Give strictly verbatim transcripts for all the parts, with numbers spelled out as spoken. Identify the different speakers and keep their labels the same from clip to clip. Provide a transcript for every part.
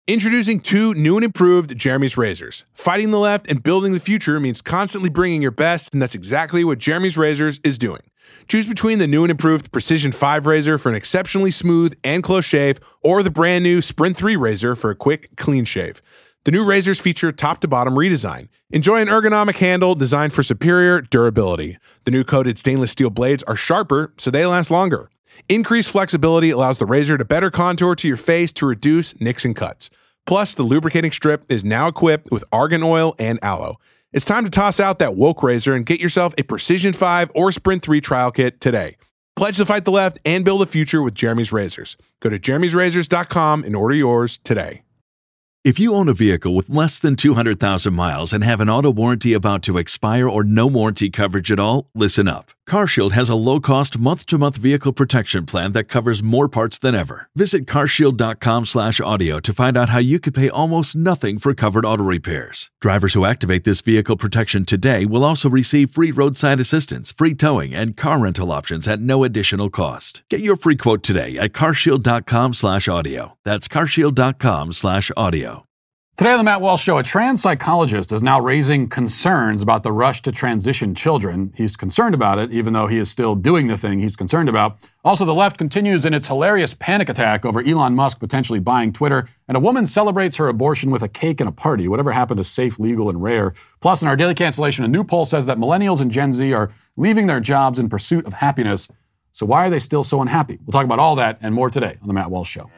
Speaker 1: Introducing two new and improved Jeremy's razors. Fighting the left and building the future means constantly bringing your best, and that's exactly what Jeremy's Razors is doing. Choose between the new and improved Precision five razor for an exceptionally smooth and close shave, or the brand new Sprint three razor for a quick, clean shave. The new razors feature top-to-bottom redesign. Enjoy an ergonomic handle designed for superior durability. The new coated stainless steel blades are sharper, so they last longer. Increased flexibility allows the razor to better contour to your face to reduce nicks and cuts. Plus, the lubricating strip is now equipped with argan oil and aloe. It's time to toss out that woke razor and get yourself a Precision five or Sprint three trial kit today. Pledge to fight the left and build a future with Jeremy's Razors. Go to jeremy's razors dot com and order yours today.
Speaker 2: If you own a vehicle with less than two hundred thousand miles and have an auto warranty about to expire or no warranty coverage at all, listen up. CarShield has a low-cost month-to-month vehicle protection plan that covers more parts than ever. Visit carshield.com slash audio to find out how you could pay almost nothing for covered auto repairs. Drivers who activate this vehicle protection today will also receive free roadside assistance, free towing, and car rental options at no additional cost. Get your free quote today at carshield.com slash audio. That's carshield.com slash audio.
Speaker 3: Today on the Matt Walsh Show, a trans psychologist is now raising concerns about the rush to transition children. He's concerned about it, even though he is still doing the thing he's concerned about. Also, the left continues in its hilarious panic attack over Elon Musk potentially buying Twitter, and a woman celebrates her abortion with a cake and a party. Whatever happened to safe, legal, and rare? Plus, in our daily cancellation, a new poll says that millennials and Gen Z are leaving their jobs in pursuit of happiness. So why are they still so unhappy? We'll talk about all that and more today on the Matt Walsh Show.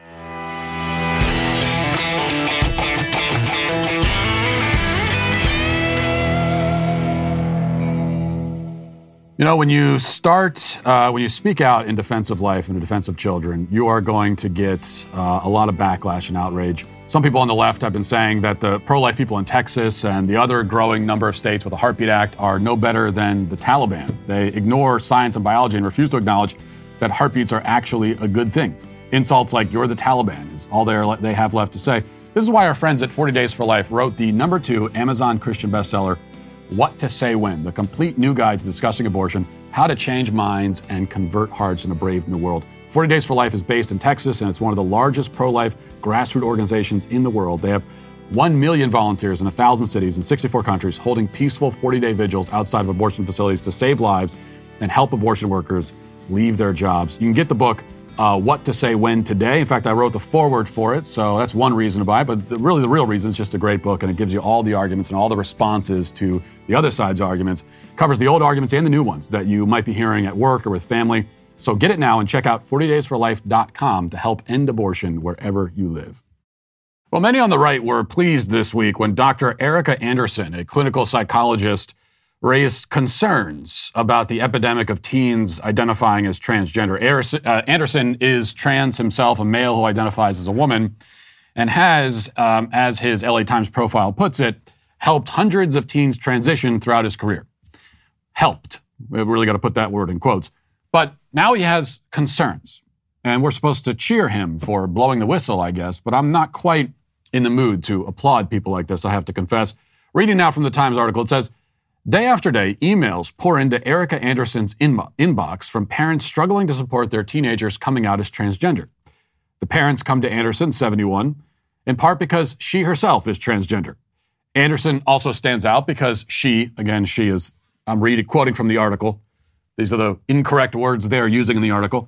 Speaker 3: You know, when you start, uh, when you speak out in defense of life and in defense of children, you are going to get uh, a lot of backlash and outrage. Some people on the left have been saying that the pro-life people in Texas and the other growing number of states with the Heartbeat Act are no better than the Taliban. They ignore science and biology and refuse to acknowledge that heartbeats are actually a good thing. Insults like "you're the Taliban" is all they have left to say. This is why our friends at forty Days for Life wrote the number two Amazon Christian bestseller, What to Say When, the complete new guide to discussing abortion, how to change minds and convert hearts in a brave new world. forty Days for Life is based in Texas, and it's one of the largest pro-life grassroots organizations in the world. They have one million volunteers in one thousand cities in sixty-four countries holding peaceful forty-day vigils outside of abortion facilities to save lives and help abortion workers leave their jobs. You can get the book, Uh, What to Say When today. In fact, I wrote the foreword for it, so that's one reason to buy it. But the, really, the real reason is just a great book, and it gives you all the arguments and all the responses to the other side's arguments. Covers the old arguments and the new ones that you might be hearing at work or with family. So get it now and check out forty days for life dot com to help end abortion wherever you live. Well, many on the right were pleased this week when Doctor Erica Anderson, a clinical psychologist, raised concerns about the epidemic of teens identifying as transgender. Anderson is trans himself, a male who identifies as a woman, and has, um, as his L A Times profile puts it, helped hundreds of teens transition throughout his career. Helped. We've really got to put that word in quotes. But now he has concerns, and we're supposed to cheer him for blowing the whistle, I guess, but I'm not quite in the mood to applaud people like this, I have to confess. Reading now from the Times article, it says, day after day, emails pour into Erica Anderson's inbo- inbox from parents struggling to support their teenagers coming out as transgender. The parents come to Anderson, seventy-one, in part because she herself is transgender. Anderson also stands out because she, again, she is, I'm reading, quoting from the article, these are the incorrect words they're using in the article,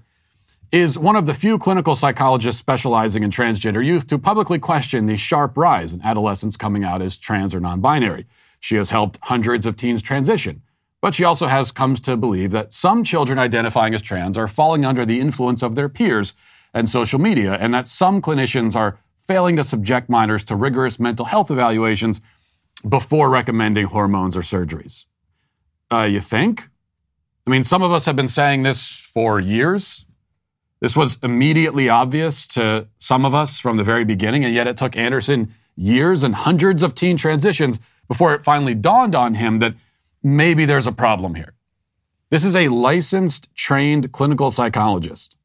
Speaker 3: is one of the few clinical psychologists specializing in transgender youth to publicly question the sharp rise in adolescents coming out as trans or non-binary. She has helped hundreds of teens transition, but she also has comes to believe that some children identifying as trans are falling under the influence of their peers and social media, and that some clinicians are failing to subject minors to rigorous mental health evaluations before recommending hormones or surgeries. Uh, you think? I mean, some of us have been saying this for years. This was immediately obvious to some of us from the very beginning, and yet it took Anderson years and hundreds of teen transitions before it finally dawned on him that maybe there's a problem here. This is a licensed, trained clinical psychologist.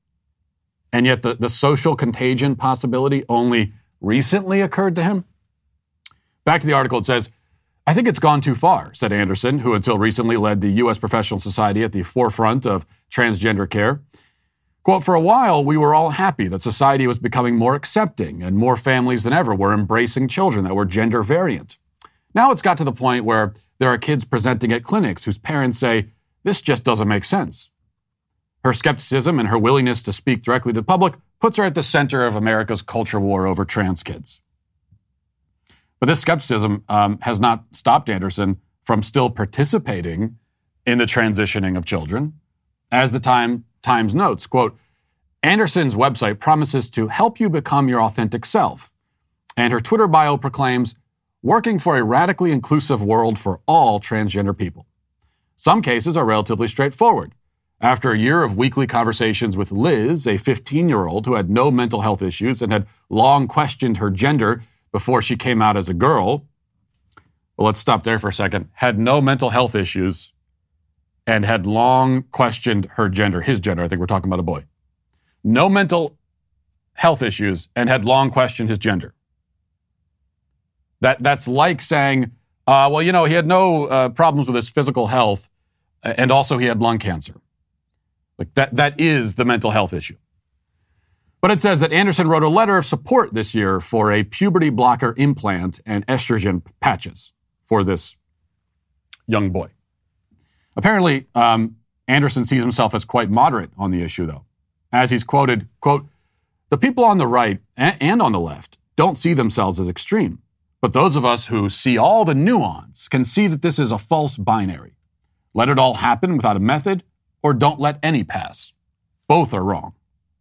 Speaker 3: And yet the, the social contagion possibility only recently occurred to him. Back to the article, it says, I think it's gone too far, said Anderson, who until recently led the U S Professional Society at the forefront of transgender care. Quote, for a while, we were all happy that society was becoming more accepting and more families than ever were embracing children that were gender variant. Now it's got to the point where there are kids presenting at clinics whose parents say, this just doesn't make sense. Her skepticism and her willingness to speak directly to the public puts her at the center of America's culture war over trans kids. But this skepticism um, has not stopped Anderson from still participating in the transitioning of children. As the time, Times notes, quote, Anderson's website promises to help you become your authentic self. And her Twitter bio proclaims, working for a radically inclusive world for all transgender people. Some cases are relatively straightforward. After a year of weekly conversations with Liz, a fifteen-year-old who had no mental health issues and had long questioned her gender before she came out as a girl, well, let's stop there for a second, had no mental health issues and had long questioned her gender, his gender, I think we're talking about a boy. No mental health issues and had long questioned his gender. That That's like saying, uh, well, you know, he had no uh, problems with his physical health and also he had lung cancer. Like that, that is the mental health issue. But it says that Anderson wrote a letter of support this year for a puberty blocker implant and estrogen patches for this young boy. Apparently, um, Anderson sees himself as quite moderate on the issue, though. As he's quoted, quote, the people on the right and on the left don't see themselves as extreme. But those of us who see all the nuance can see that this is a false binary. Let it all happen without a method, or don't let any pass. Both are wrong.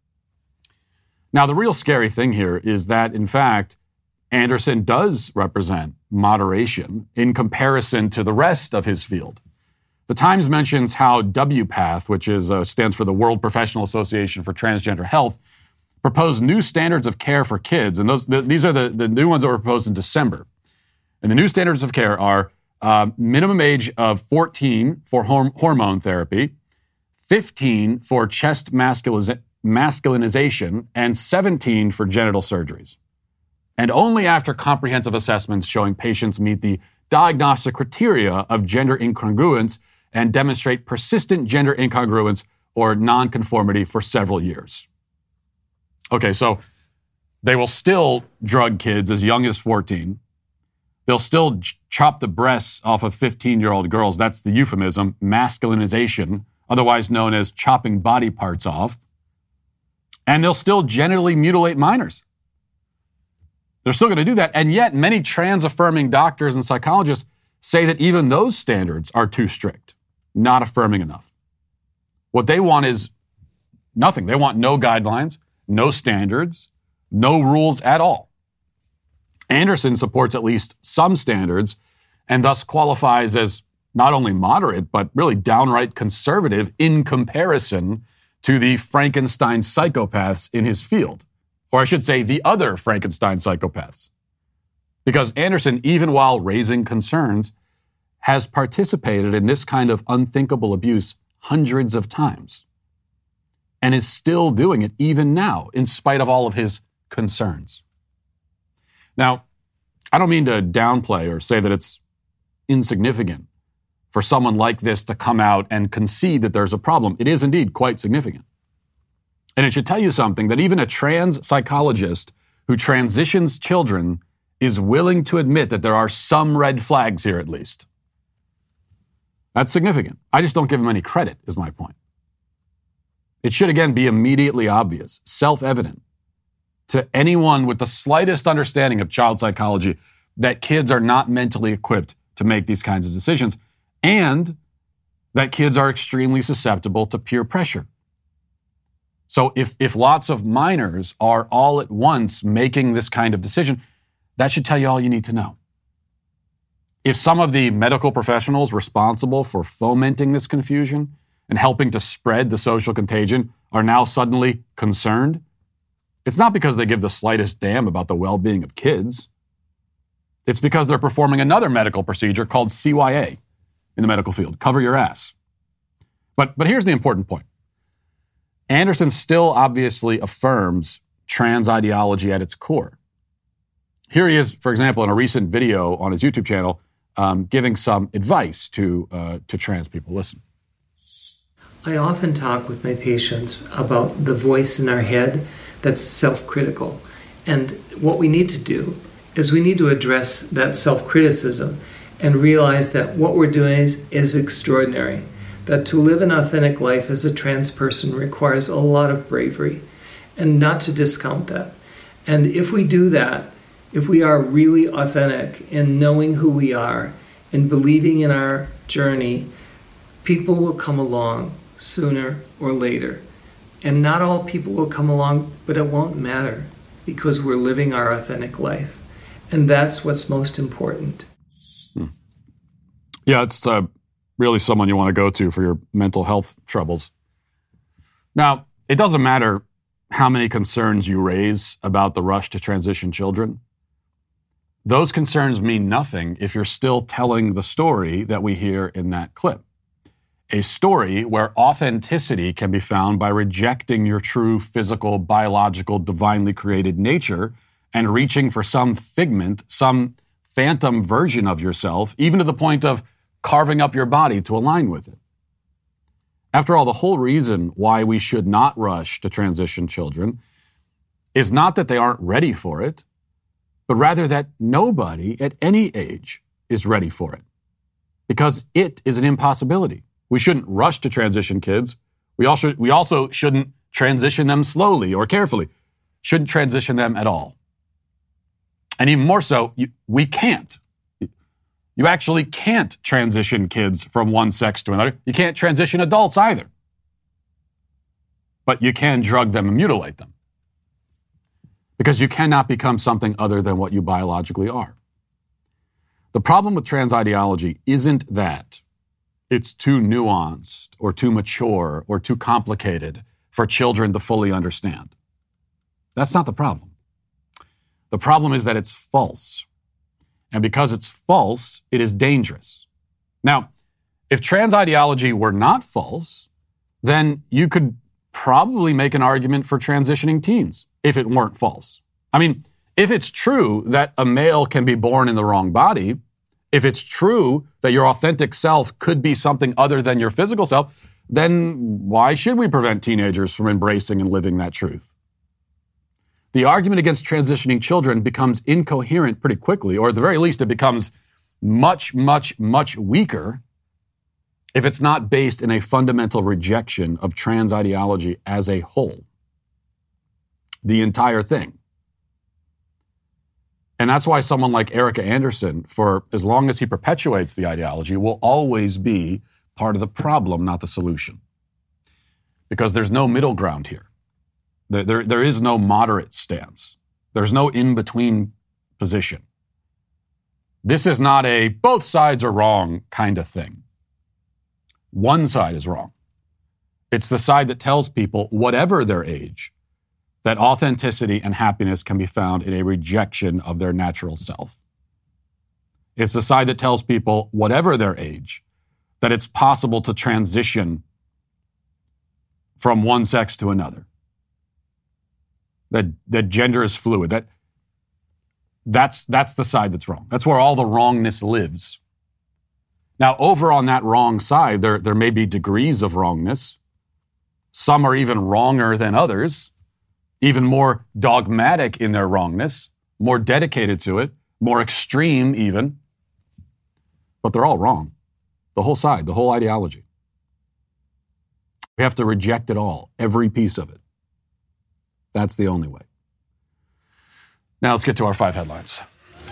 Speaker 3: Now, the real scary thing here is that, in fact, Anderson does represent moderation in comparison to the rest of his field. The Times mentions how W PATH, which is uh, stands for the World Professional Association for Transgender Health, proposed new standards of care for kids. And those the, these are the, the new ones that were proposed in December. And the new standards of care are uh, minimum age of fourteen for horm- hormone therapy, fifteen for chest masculiza- masculinization, and seventeen for genital surgeries. And only after comprehensive assessments showing patients meet the diagnostic criteria of gender incongruence and demonstrate persistent gender incongruence or nonconformity for several years. Okay, so they will still drug kids as young as fourteen. They'll still ch- chop the breasts off of fifteen-year-old girls. That's the euphemism, masculinization, otherwise known as chopping body parts off. And they'll still genitally mutilate minors. They're still going to do that. And yet many trans-affirming doctors and psychologists say that even those standards are too strict, not affirming enough. What they want is nothing. They want no guidelines, no standards, no rules at all. Anderson supports at least some standards and thus qualifies as not only moderate, but really downright conservative in comparison to the Frankenstein psychopaths in his field. Or I should say the other Frankenstein psychopaths. Because Anderson, even while raising concerns, has participated in this kind of unthinkable abuse hundreds of times and is still doing it even now, in spite of all of his concerns. Now, I don't mean to downplay or say that it's insignificant for someone like this to come out and concede that there's a problem. It is indeed quite significant. And it should tell you something, that even a trans psychologist who transitions children is willing to admit that there are some red flags here at least. That's significant. I just don't give him any credit, is my point. It should, again, be immediately obvious, self-evident to anyone with the slightest understanding of child psychology that kids are not mentally equipped to make these kinds of decisions, and that kids are extremely susceptible to peer pressure. So if, if lots of minors are all at once making this kind of decision, that should tell you all you need to know. If some of the medical professionals responsible for fomenting this confusion and helping to spread the social contagion are now suddenly concerned, it's not because they give the slightest damn about the well-being of kids. It's because they're performing another medical procedure called C Y A in the medical field, cover your ass. But, but here's the important point. Anderson still obviously affirms trans ideology at its core. Here he is, for example, in a recent video on his YouTube channel, um, giving some advice to uh, to trans people. Listen.
Speaker 4: I often talk with my patients about the voice in our head that's self-critical. And what we need to do is we need to address that self-criticism and realize that what we're doing is, is extraordinary. That to live an authentic life as a trans person requires a lot of bravery, and not to discount that. And if we do that, if we are really authentic in knowing who we are and believing in our journey, people will come along sooner or later. And not all people will come along, but it won't matter because we're living our authentic life. And that's what's most important.
Speaker 3: Hmm. Yeah, it's uh, really someone you want to go to for your mental health troubles. Now, it doesn't matter how many concerns you raise about the rush to transition children. Those concerns mean nothing if you're still telling the story that we hear in that clip. A story where authenticity can be found by rejecting your true physical, biological, divinely created nature and reaching for some figment, some phantom version of yourself, even to the point of carving up your body to align with it. After all, the whole reason why we should not rush to transition children is not that they aren't ready for it, but rather that nobody at any age is ready for it, because it is an impossibility. We shouldn't rush to transition kids. We also, we also shouldn't transition them slowly or carefully. Shouldn't transition them at all. And even more so, you, we can't. You actually can't transition kids from one sex to another. You can't transition adults either. But you can drug them and mutilate them. Because you cannot become something other than what you biologically are. The problem with trans ideology isn't that it's too nuanced or too mature or too complicated for children to fully understand. That's not the problem. The problem is that it's false. And because it's false, it is dangerous. Now, if trans ideology were not false, then you could probably make an argument for transitioning teens if it weren't false. I mean, if it's true that a male can be born in the wrong body, if it's true that your authentic self could be something other than your physical self, then why should we prevent teenagers from embracing and living that truth? The argument against transitioning children becomes incoherent pretty quickly, or at the very least, it becomes much, much, much weaker if it's not based in a fundamental rejection of trans ideology as a whole. The entire thing. And that's why someone like Erica Anderson, for as long as he perpetuates the ideology, will always be part of the problem, not the solution. Because there's no middle ground here. There, there, there is no moderate stance. There's no in-between position. This is not a both sides are wrong kind of thing. One side is wrong. It's the side that tells people, whatever their age, that authenticity and happiness can be found in a rejection of their natural self. It's the side that tells people, whatever their age, that it's possible to transition from one sex to another. That, that gender is fluid. That, that's, that's the side that's wrong. That's where all the wrongness lives. Now, over on that wrong side, there, there may be degrees of wrongness. Some are even wronger than others, even more dogmatic in their wrongness, more dedicated to it, more extreme even. But they're all wrong. The whole side, the whole ideology. We have to reject it all, every piece of it. That's the only way. Now let's get to our five headlines.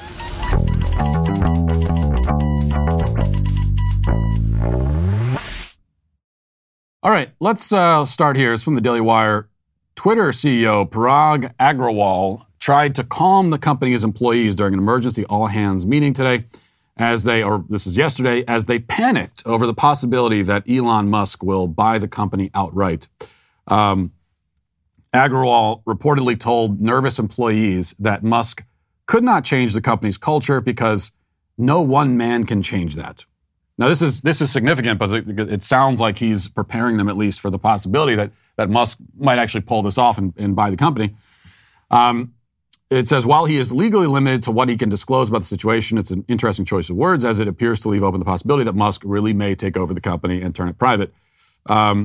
Speaker 3: All right, let's uh, start here. It's from the Daily Wire. Twitter C E O Parag Agrawal tried to calm the company's employees during an emergency all-hands meeting today as they, or this is yesterday, as they panicked over the possibility that Elon Musk will buy the company outright. Um, Agrawal reportedly told nervous employees that Musk could not change the company's culture because no one man can change that. Now, this is this is significant, but it, it sounds like he's preparing them at least for the possibility that, that Musk might actually pull this off and, and buy the company. Um, it says, while he is legally limited to what he can disclose about the situation, it's an interesting choice of words, as it appears to leave open the possibility that Musk really may take over the company and turn it private. Um,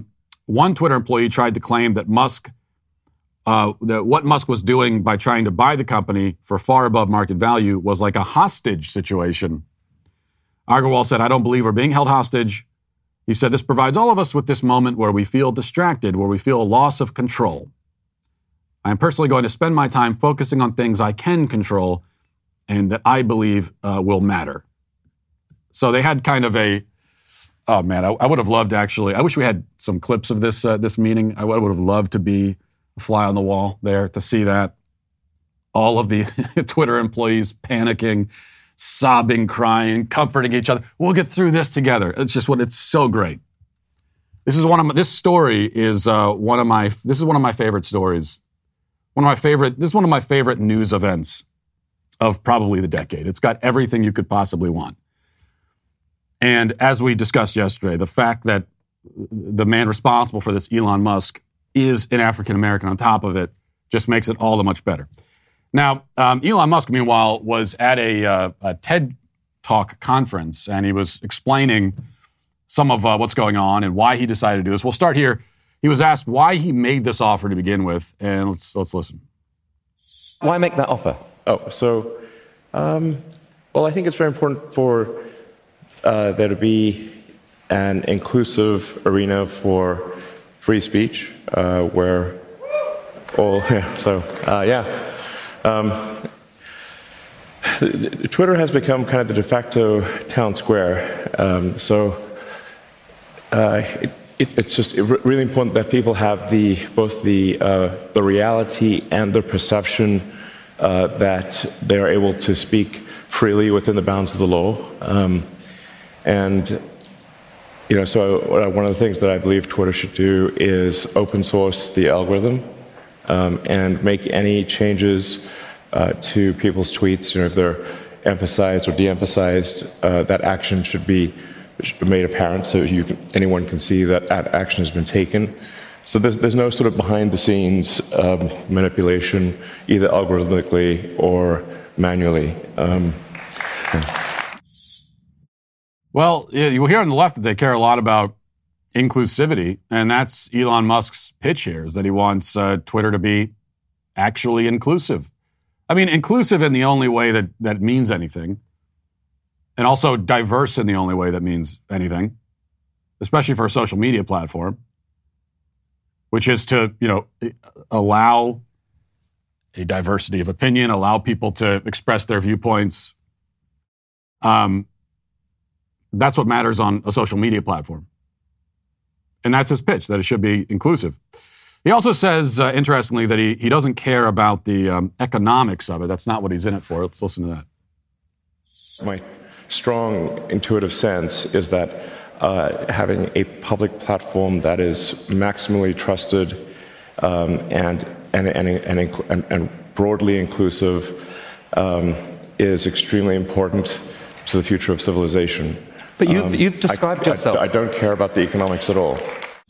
Speaker 3: one Twitter employee tried to claim that Musk, uh, that what Musk was doing by trying to buy the company for far above market value was like a hostage situation. Agarwal said, "I don't believe we're being held hostage." He said, "This provides all of us with this moment where we feel distracted, where we feel a loss of control. I am personally going to spend my time focusing on things I can control and that I believe uh, will matter." So they had kind of a, oh man, I, I would have loved to actually, I wish we had some clips of this uh, this meeting. I would have loved to be a fly on the wall there to see that. All of the Twitter employees panicking, sobbing, crying, comforting each other. We'll get through this together. It's just what, it's so great. This is one of my, this story is uh, one of my, this is one of my favorite stories. One of my favorite, this is one of my favorite news events of probably the decade. It's got everything you could possibly want. And as we discussed yesterday, the fact that the man responsible for this, Elon Musk, is an African-American on top of it just makes it all the much better. Now, um, Elon Musk, meanwhile, was at a, uh, a TED Talk conference, and he was explaining some of uh, what's going on and why he decided to do this. We'll start here. He was asked why he made this offer to begin with, and let's let's listen.
Speaker 5: Why make that offer? Oh, so, um, well, I think it's very important for uh, there to be an inclusive arena for free speech, uh, where all, yeah, so, uh, yeah. Um, Twitter has become kind of the de facto town square, um, so uh, it, it, it's just really important that people have the both the uh, the reality and the perception uh, that they are able to speak freely within the bounds of the law, um, and you know. So one of the things that I believe Twitter should do is open source the algorithm. Um, and make any changes uh, to people's tweets. You know, if they're emphasized or de-emphasized, uh, that action should be made apparent so you can, anyone can see that that action has been taken. So there's, there's no sort of behind-the-scenes um, manipulation, either algorithmically or manually. Um, yeah.
Speaker 3: Well, you hear on the left that they care a lot about inclusivity, and that's Elon Musk's pitch here, is that he wants uh, Twitter to be actually inclusive. I mean, inclusive in the only way that, that means anything, and also diverse in the only way that means anything, especially for a social media platform, which is to, you know, allow a diversity of opinion, allow people to express their viewpoints. Um, that's what matters on a social media platform. And that's his pitch, that it should be inclusive. He also says, uh, interestingly, that he, he doesn't care about the um, economics of it. That's not what he's in it for. Let's listen to that.
Speaker 5: My strong intuitive sense is that uh, having a public platform that is maximally trusted um, and, and, and, and, and, and broadly inclusive um, is extremely important to the future of civilization.
Speaker 6: But you've, you've described
Speaker 5: I,
Speaker 6: yourself.
Speaker 5: I, I don't care about the economics at all.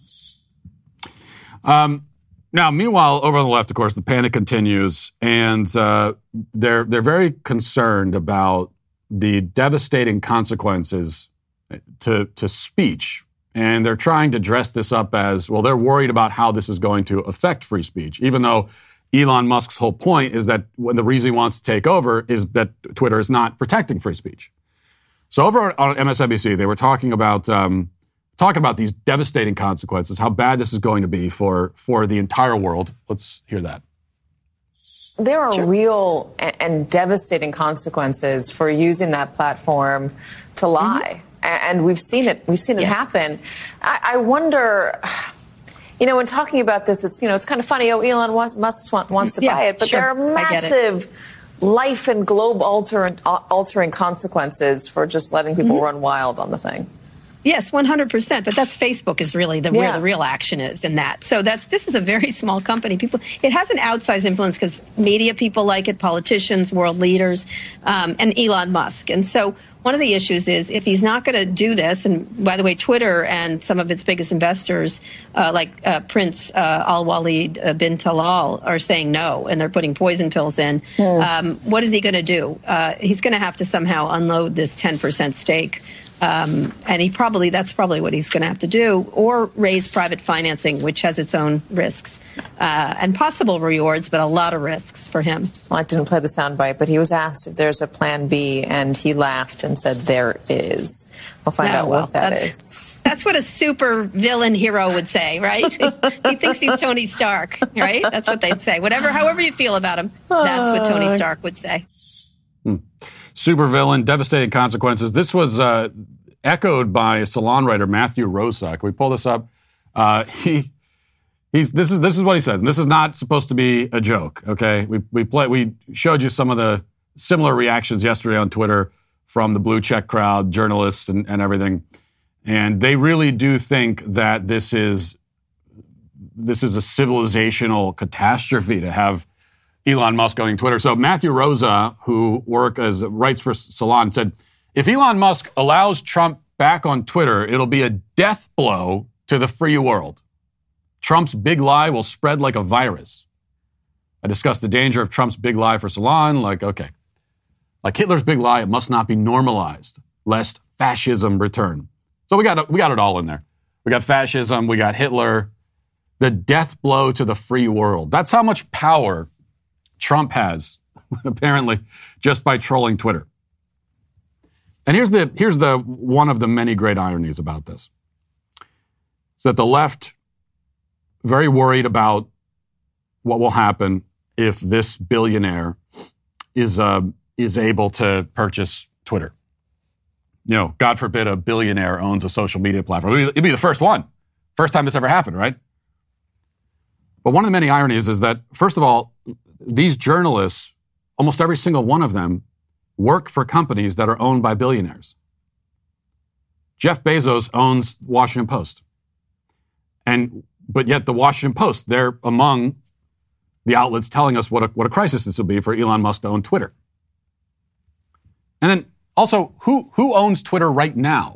Speaker 3: Um, now, meanwhile, over on the left, of course, the panic continues, and uh, they're they're very concerned about the devastating consequences to to speech, and they're trying to dress this up as, well, they're worried about how this is going to affect free speech, even though Elon Musk's whole point is that when the reason he wants to take over is that Twitter is not protecting free speech. So over on M S N B C, they were talking about um, talking about these devastating consequences, how bad this is going to be for, for the entire world. Let's hear that.
Speaker 7: There are sure. real and, and devastating consequences for using that platform to lie, mm-hmm. and we've seen it. We've seen it yes. happen. I, I wonder. You know, when talking about this, it's you know, it's kind of funny. Oh, Elon Musk wants to yeah, buy it, but sure. there are massive life and globe altering, altering consequences for just letting people mm-hmm. run wild on the thing.
Speaker 8: Yes, one hundred percent. But that's Facebook is really the, yeah. where the real action is in that. So that's this is a very small company. People, it has an outsized influence because media people like it, politicians, world leaders, um, and Elon Musk. And so one of the issues is if he's not going to do this, and by the way, Twitter and some of its biggest investors, uh, like uh, Prince uh, Al-Walid uh, bin Talal, are saying no, and they're putting poison pills in. Mm. Um, what is he going to do? Uh, he's going to have to somehow unload this ten percent stake Um, and he probably, that's probably what he's going to have to do, or raise private financing, which has its own risks uh, and possible rewards, but a lot of risks for him.
Speaker 7: Well, I didn't play the soundbite, but he was asked if there's a plan B, and he laughed and said there is. We'll find
Speaker 8: oh,
Speaker 7: out
Speaker 8: well,
Speaker 7: what that
Speaker 8: that's,
Speaker 7: is.
Speaker 8: That's what a super villain hero would say, right? He thinks he's Tony Stark, right? That's what they'd say. Whatever, however you feel about him, that's what Tony Stark would say.
Speaker 3: Hmm. Supervillain, devastating consequences. This was uh, echoed by Salon writer Matthew Rosa. Can we pull this up? Uh, he, he's this is this is what he says, and this is not supposed to be a joke. Okay, we we play we showed you some of the similar reactions yesterday on Twitter from the blue check crowd, journalists, and, and everything, and they really do think that this is this is a civilizational catastrophe to have Elon Musk owning Twitter. So Matthew Rosa, who work as writes for Salon, said, if Elon Musk allows Trump back on Twitter, it'll be a death blow to the free world. Trump's big lie will spread like a virus. I discussed the danger of Trump's big lie for Salon. Like, okay. Like Hitler's big lie, it must not be normalized, lest fascism return. So we got we got it all in there. We got fascism, we got Hitler, the death blow to the free world. That's how much power Trump has, apparently, just by trolling Twitter. And here's the here's the one of the many great ironies about this. Is that the left, very worried about what will happen if this billionaire is uh, is able to purchase Twitter. You know, God forbid a billionaire owns a social media platform. It'd be the first one. First time this ever happened, right? But one of the many ironies is that, first of all, these journalists, almost every single one of them, work for companies that are owned by billionaires. Jeff Bezos owns Washington Post. And but yet the Washington Post, they're among the outlets telling us what a, what a crisis this will be for Elon Musk to own Twitter. And then also, who who owns Twitter right now?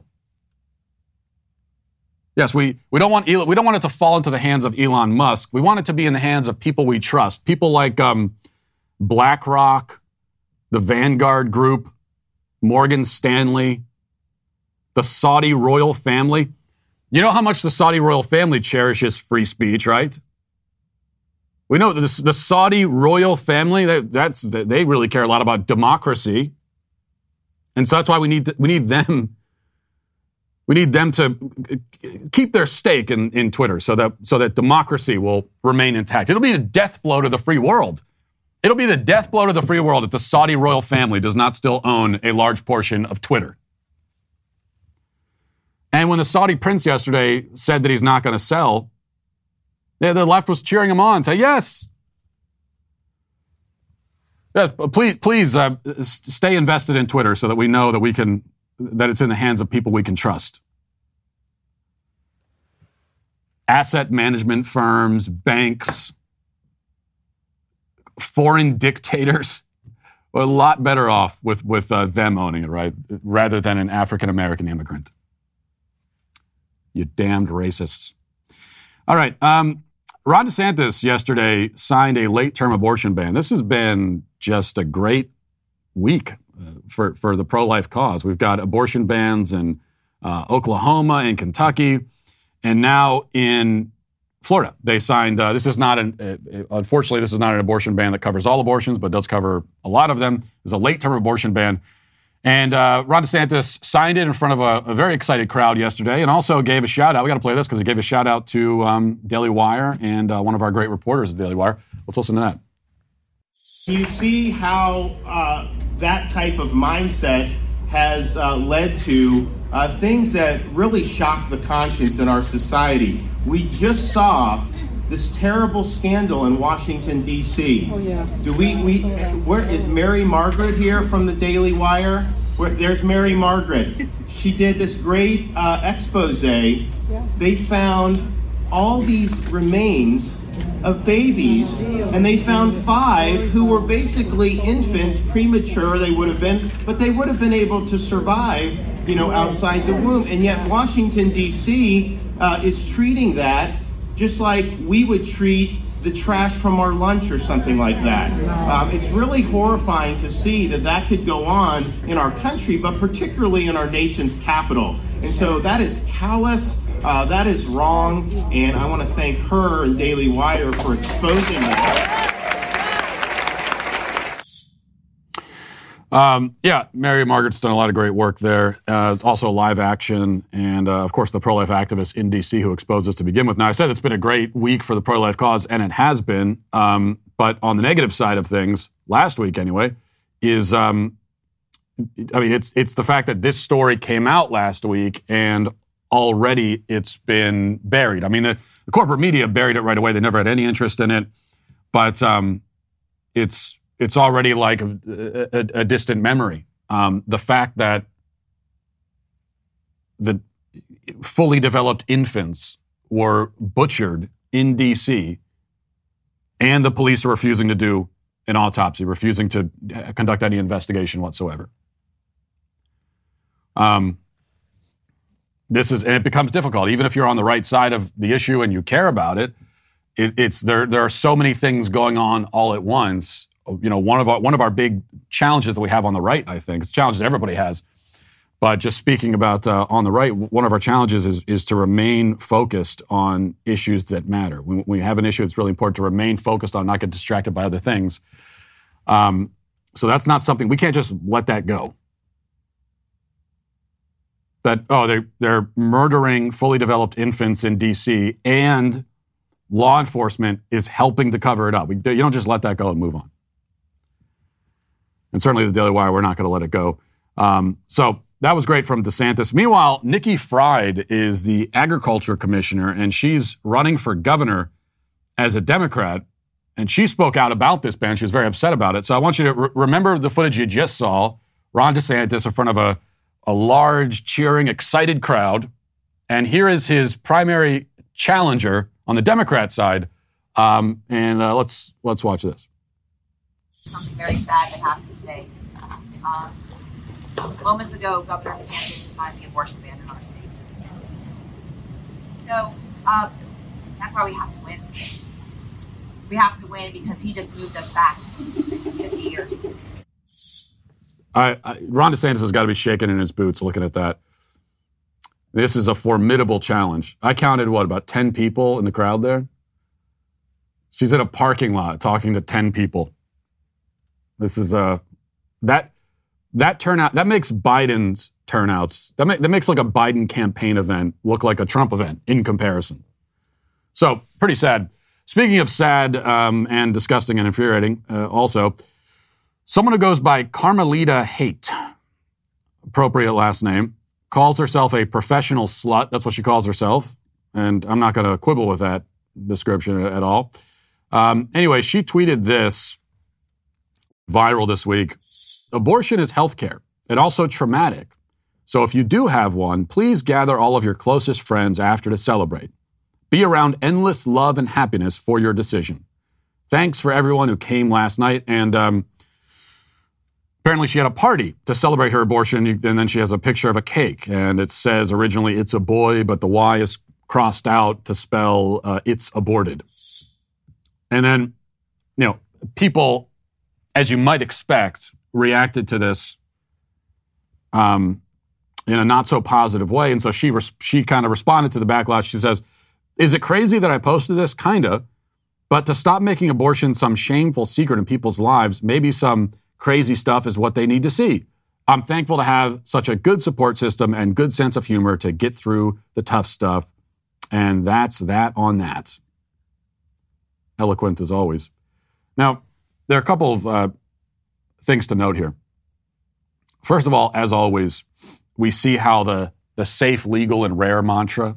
Speaker 3: Yes, we, we don't want Elon, we don't want it to fall into the hands of Elon Musk. We want it to be in the hands of people we trust. People like um, BlackRock, the Vanguard Group, Morgan Stanley, the Saudi royal family. You know how much the Saudi royal family cherishes free speech, right? We know this, the Saudi royal family, that, that's, they really care a lot about democracy. And so that's why we need to, we need them We need them to keep their stake in, in Twitter so that so that democracy will remain intact. It'll be a death blow to the free world. It'll be the death blow to the free world if the Saudi royal family does not still own a large portion of Twitter. And when the Saudi prince yesterday said that he's not going to sell, yeah, the left was cheering him on, saying, yes, yeah, please, please uh, stay invested in Twitter so that we know that we can that it's in the hands of people we can trust. Asset management firms, banks, foreign dictators are a lot better off with, with uh, them owning it, right? Rather than an African-American immigrant. You damned racists. All right. Um, Ron DeSantis yesterday signed a late-term abortion ban. This has been just a great week Uh, for, for the pro-life cause. We've got abortion bans in uh, Oklahoma and Kentucky, and now in Florida. They signed, uh, this is not an, uh, unfortunately, this is not an abortion ban that covers all abortions, but does cover a lot of them. It's a late-term abortion ban. And uh, Ron DeSantis signed it in front of a, a very excited crowd yesterday, and also gave a shout-out. We got to play this because he gave a shout-out to um, Daily Wire and uh, one of our great reporters at Daily Wire. Let's listen to that.
Speaker 6: You see how uh, that type of mindset has uh, led to uh, things that really shock the conscience in our society. We just saw this terrible scandal in Washington, D C. Oh, yeah. Do we, we, where is Mary Margaret here from the Daily Wire? Where, there's Mary Margaret. She did this great uh, expose. Yeah. They found all these remains of babies, and they found five who were basically infants, premature they would have been, but they would have been able to survive, you know, outside the womb. And yet Washington, D C uh, is treating that just like we would treat the trash from our lunch or something like that. Um, it's really horrifying to see that that could go on in our country, but particularly in our nation's capital. And so that is callous, uh, that is wrong, and I want to thank her and Daily Wire for exposing that.
Speaker 3: Um, yeah, Mary Margaret's done a lot of great work there. Uh, it's also Live Action and, uh, of course, the pro-life activists in D C who exposed us to begin with. Now, I said it's been a great week for the pro-life cause, and it has been. Um, but on the negative side of things, last week anyway, is, um, I mean, it's it's the fact that this story came out last week and already it's been buried. I mean, the, the corporate media buried it right away. They never had any interest in it. But um, it's... It's already like a, a, a distant memory. Um, the fact that the fully developed infants were butchered in D C and the police are refusing to do an autopsy, refusing to conduct any investigation whatsoever. Um, this is, and it becomes difficult, even if you're on the right side of the issue and you care about it. it it's there. There are so many things going on all at once. You know, one of our one of our big challenges that we have on the right, I think, it's challenges everybody has. But just speaking about uh, on the right, one of our challenges is is to remain focused on issues that matter. When we have an issue, it's really important to remain focused on, not get distracted by other things. Um, so that's not something, we can't just let that go. That, oh, they're, they're murdering fully developed infants in D C and law enforcement is helping to cover it up. We, you don't just let that go and move on. And certainly the Daily Wire, we're not going to let it go. Um, so that was great from DeSantis. Meanwhile, Nikki Fried is the agriculture commissioner, and she's running for governor as a Democrat. And she spoke out about this ban. She was very upset about it. So I want you to re- remember the footage you just saw. Ron DeSantis in front of a, a large, cheering, excited crowd. And here is his primary challenger on the Democrat side. Um, and uh, let's let's watch this.
Speaker 9: Something very sad that happened today. Um, moments ago, Governor DeSantis signed the abortion ban in our state. So um, that's why we have to win. We have to win because he just moved us back fifty years.
Speaker 3: I, I, Ron DeSantis has got to be shaking in his boots looking at that. This is a formidable challenge. I counted, what, about ten people in the crowd there? She's in a parking lot talking to ten people. This is a, that, that turnout, that makes Biden's turnouts, that, make, that makes like a Biden campaign event look like a Trump event in comparison. So, pretty sad. Speaking of sad um, and disgusting and infuriating, uh, also, someone who goes by Carmelita Haight, appropriate last name, calls herself a professional slut. That's what she calls herself. And I'm not going to quibble with that description at all. Um, anyway, she tweeted this viral this week. Abortion is healthcare and also traumatic. So if you do have one, please gather all of your closest friends after to celebrate. Be around endless love and happiness for your decision. Thanks for everyone who came last night. And um, apparently she had a party to celebrate her abortion. And then she has a picture of a cake. And it says originally it's a boy, but the Y is crossed out to spell uh, it's aborted. And then, you know, people, as you might expect, reacted to this um, in a not so positive way. And so she res- she kind of responded to the backlash. She says, is it crazy that I posted this? Kinda. But to stop making abortion some shameful secret in people's lives, maybe some crazy stuff is what they need to see. I'm thankful to have such a good support system and good sense of humor to get through the tough stuff. And that's that on that. Eloquent as always. Now, there are a couple of uh, things to note here. First of all, as always, we see how the, the safe, legal, and rare mantra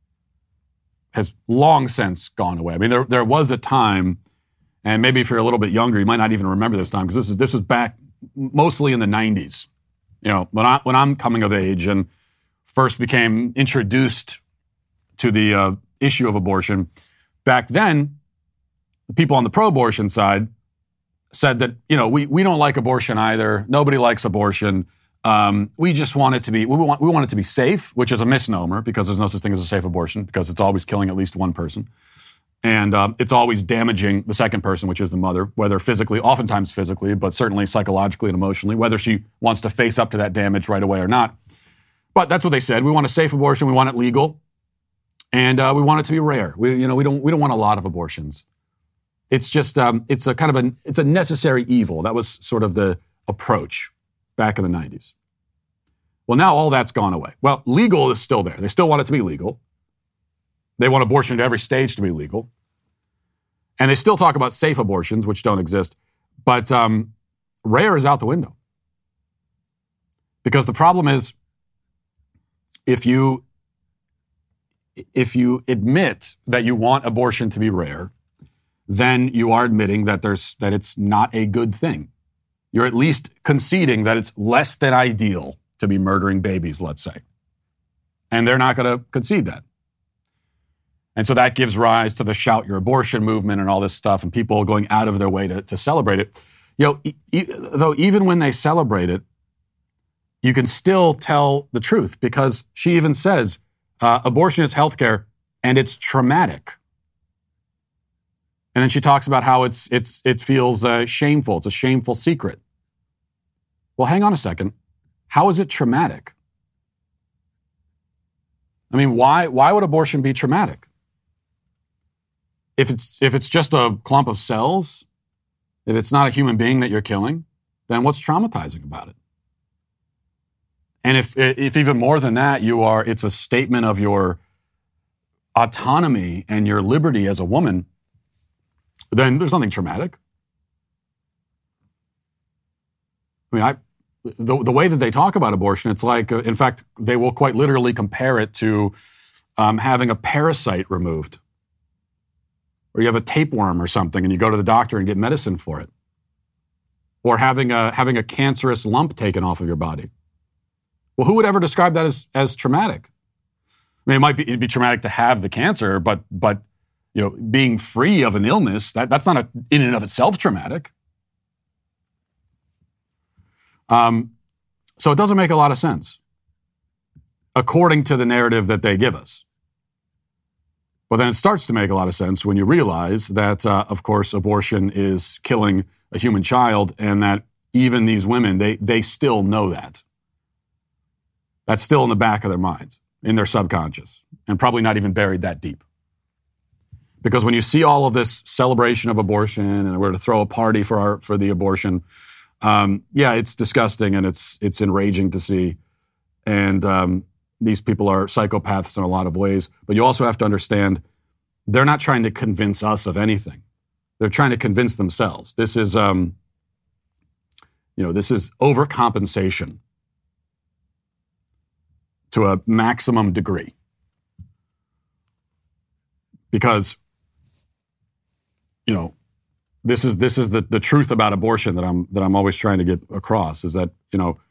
Speaker 3: has long since gone away. I mean, there there was a time, and maybe if you're a little bit younger, you might not even remember this time, because this is this was back mostly in the nineties. You know, when I when I'm coming of age and first became introduced to the uh, issue of abortion, back then, the people on the pro-abortion side said that, you know, we we don't like abortion either. Nobody likes abortion. Um, we just want it to be, we want, we want it to be safe, which is a misnomer because there's no such thing as a safe abortion because it's always killing at least one person. And um, it's always damaging the second person, which is the mother, whether physically, oftentimes physically, but certainly psychologically and emotionally, whether she wants to face up to that damage right away or not. But that's what they said. We want a safe abortion. We want it legal. And uh, we want it to be rare. We, you know, we don't, we don't want a lot of abortions. It's just, um, it's a kind of a, it's a necessary evil. That was sort of the approach back in the nineties. Well, now all that's gone away. Well, legal is still there. They still want it to be legal. They want abortion at every stage to be legal. And they still talk about safe abortions, which don't exist. But um, rare is out the window. Because the problem is, if you, if you admit that you want abortion to be rare, then you are admitting that there's that it's not a good thing. You're at least conceding that it's less than ideal to be murdering babies, let's say. And they're not going to concede that. And so that gives rise to the Shout Your Abortion movement and all this stuff, and people going out of their way to, to celebrate it. You know, e- e- though even when they celebrate it, you can still tell the truth, because she even says uh, abortion is healthcare and it's traumatic. And then she talks about how it's it's it feels uh, shameful. It's a shameful secret. Well, hang on a second. How is it traumatic? I mean, why why would abortion be traumatic? If it's if it's just a clump of cells, if it's not a human being that you're killing, then what's traumatizing about it? And if if even more than that, you are it's a statement of your autonomy and your liberty as a woman, then there's nothing traumatic. I mean, I the the way that they talk about abortion, it's like, uh, in fact, they will quite literally compare it to um, having a parasite removed. Or you have a tapeworm or something and you go to the doctor and get medicine for it. Or having a having a cancerous lump taken off of your body. Well, who would ever describe that as, as traumatic? I mean, it might be, it'd be traumatic to have the cancer, but but you know, being free of an illness, that, that's not a, in and of itself traumatic. Um, so it doesn't make a lot of sense, according to the narrative that they give us. But then it starts to make a lot of sense when you realize that, uh, of course, abortion is killing a human child, and that even these women, they they still know that. That's still in the back of their minds, in their subconscious, and probably not even buried that deep. Because when you see all of this celebration of abortion, and we're to throw a party for our for the abortion, um, yeah, it's disgusting and it's it's enraging to see. And um, these people are psychopaths in a lot of ways. But you also have to understand, they're not trying to convince us of anything. They're trying to convince themselves. This is, um, you know, this is overcompensation to a maximum degree. Because, you know, this is this is the, the truth about abortion that I'm that I'm always trying to get across, is that, you know,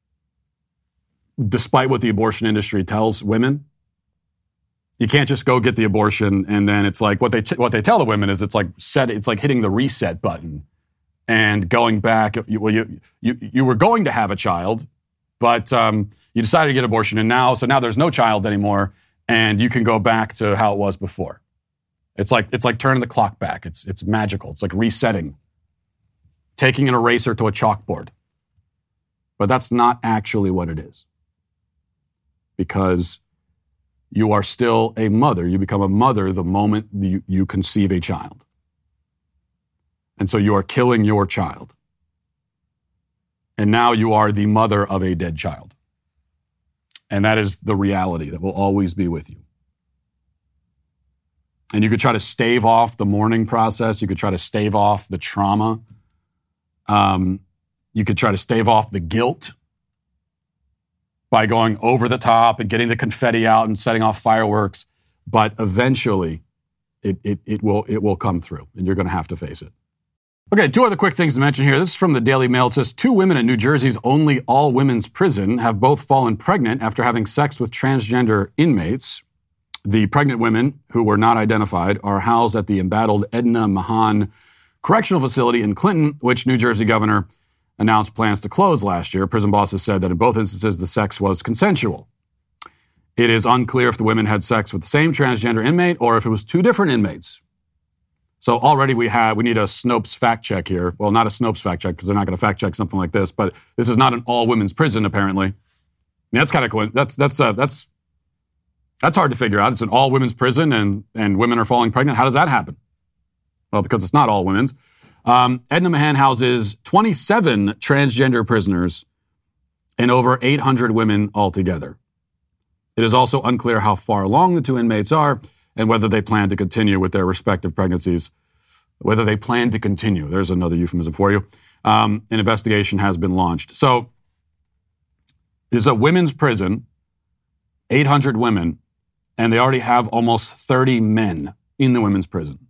Speaker 3: despite what the abortion industry tells women, you can't just go get the abortion and then it's like what they what they tell the women is it's like set it's like hitting the reset button and going back. You, well, you you you were going to have a child, but um, you decided to get abortion, and now so now there's no child anymore, and you can go back to how it was before. It's like it's like turning the clock back. It's it's magical. It's like resetting, taking an eraser to a chalkboard. But that's not actually what it is. Because you are still a mother. You become a mother the moment you, you conceive a child. And so you are killing your child. And now you are the mother of a dead child. And that is the reality that will always be with you. And you could try to stave off the mourning process. You could try to stave off the trauma. Um, you could try to stave off the guilt by going over the top and getting the confetti out and setting off fireworks. But eventually, it, it, it, will, it will come through, and you're going to have to face it. Okay, two other quick things to mention here. This is from the Daily Mail. It says, two women in New Jersey's only all-women's prison have both fallen pregnant after having sex with transgender inmates. The pregnant women, who were not identified, are housed at the embattled Edna Mahan Correctional Facility in Clinton, which New Jersey Governor announced plans to close last year. Prison bosses said that in both instances, the sex was consensual. It is unclear if the women had sex with the same transgender inmate or if it was two different inmates. So already we have, we need a Snopes fact check here. Well, not a Snopes fact check because they're not going to fact check something like this, but this is not an all women's prison apparently. I mean, that's kind of cool. That's, that's, uh, that's, that's hard to figure out. It's an all women's prison and, and women are falling pregnant. How does that happen? Well, because it's not all women's. Um, Edna Mahan houses twenty-seven transgender prisoners and over eight hundred women altogether. It is also unclear how far along the two inmates are and whether they plan to continue with their respective pregnancies. Whether they plan to continue. There's another euphemism for you. Um, an investigation has been launched. So, this is a women's prison, eight hundred women, and they already have almost thirty men in the women's prison.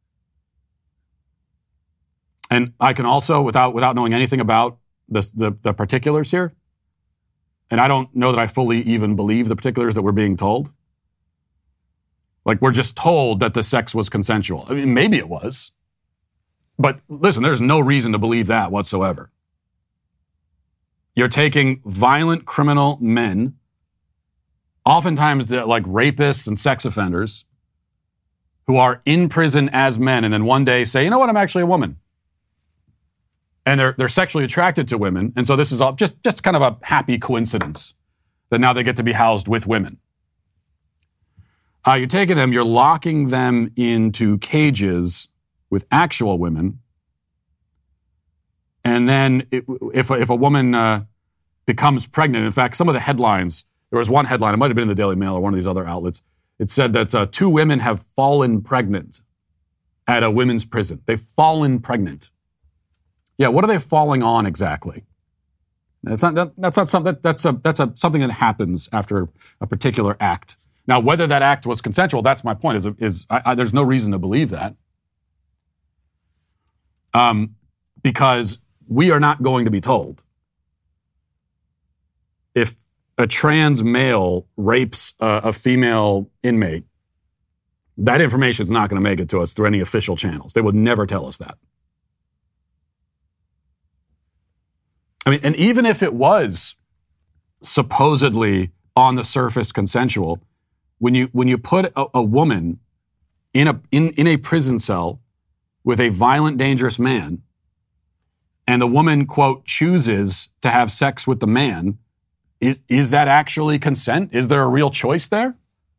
Speaker 3: And I can also, without without knowing anything about the, the, the particulars here, and I don't know that I fully even believe the particulars that we're being told. Like, we're just told that the sex was consensual. I mean, maybe it was. But listen, there's no reason to believe that whatsoever. You're taking violent criminal men, oftentimes they're like rapists and sex offenders, who are in prison as men, and then one day say, you know what, I'm actually a woman. And they're they're sexually attracted to women, and so this is all just, just kind of a happy coincidence that now they get to be housed with women. Uh, you're taking them, you're locking them into cages with actual women, and then it, if, if a woman uh, becomes pregnant, in fact, some of the headlines, there was one headline, it might have been in the Daily Mail or one of these other outlets, it said that uh, two women have fallen pregnant at a women's prison. They've fallen pregnant. Yeah, what are they falling on exactly? That's not that, that's not something that, that's a that's a something that happens after a particular act. Now, whether that act was consensual, that's my point. Is is I, I, there's no reason to believe that, um, because we are not going to be told if a trans male rapes a, a female inmate. That information is not going to make it to us through any official channels. They would never tell us that. I mean, and even if it was supposedly on the surface consensual, when you when you put a, a woman in a in, in a prison cell with a violent, dangerous man, and the woman, quote, chooses to have sex with the man, is is that actually consent? Is there a real choice there?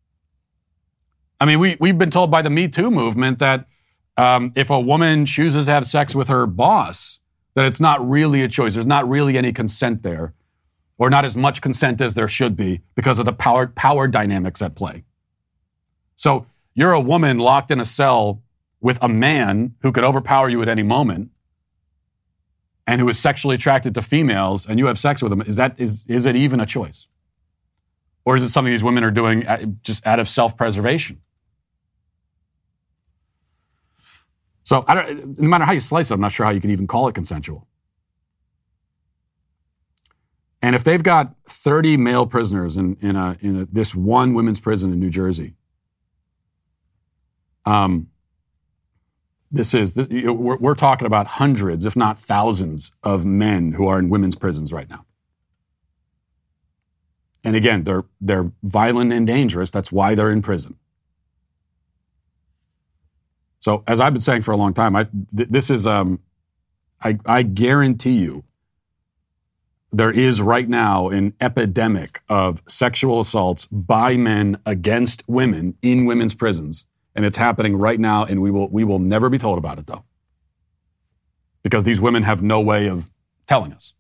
Speaker 3: I mean, we we've been told by the Me Too movement that um, if a woman chooses to have sex with her boss, that it's not really a choice. There's not really any consent there, or not as much consent as there should be because of the power, power dynamics at play. So you're a woman locked in a cell with a man who could overpower you at any moment and who is sexually attracted to females, and you have sex with him. Is that is is it even a choice? Or is it something these women are doing just out of self-preservation? So I don't, no matter how you slice it, I'm not sure how you can even call it consensual. And if they've got thirty male prisoners in, in, a, in a, this one women's prison in New Jersey, um, this is this, we're, we're talking about hundreds, if not thousands, of men who are in women's prisons right now. And again, they're they're violent and dangerous. That's why they're in prison. So, as I've been saying for a long time, I, th- this is, um, I, I guarantee you, there is right now an epidemic of sexual assaults by men against women in women's prisons, and it's happening right now. And we will we will never be told about it, though, because these women have no way of telling us.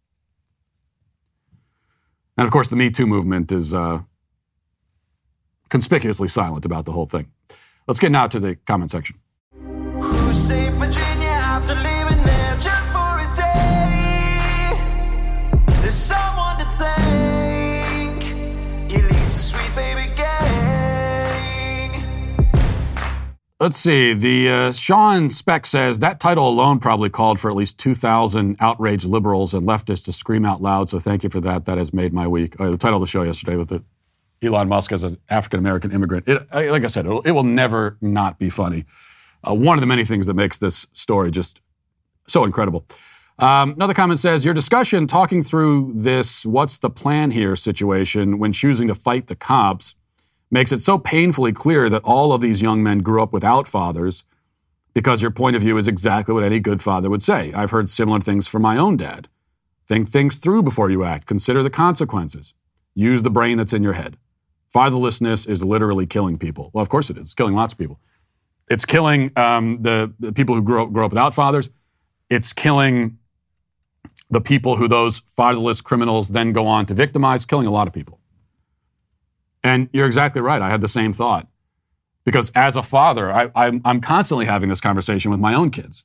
Speaker 3: And of course, the Me Too movement is uh, conspicuously silent about the whole thing. Let's get now to the comment section.
Speaker 10: Virginia after leaving there just for a day. There's someone to thank. He leads a sweet baby gang.
Speaker 3: Let's see. The uh, Sean Speck says that title alone probably called for at least two thousand outraged liberals and leftists to scream out loud. So thank you for that. That has made my week. Uh, the title of the show yesterday with the Elon Musk as an African-American immigrant. It, like I said, it will never not be funny. Uh, one of the many things that makes this story just so incredible. Um, another comment says, your discussion talking through this what's the plan here situation when choosing to fight the cops makes it so painfully clear that all of these young men grew up without fathers, because your point of view is exactly what any good father would say. I've heard similar things from my own dad. Think things through before you act. Consider the consequences. Use the brain that's in your head. Fatherlessness is literally killing people. Well, of course it is. It's killing lots of people. It's killing um, the, the people who grow up, grow up without fathers. It's killing the people who those fatherless criminals then go on to victimize, killing a lot of people. And you're exactly right. I had the same thought. Because as a father, I, I'm, I'm constantly having this conversation with my own kids.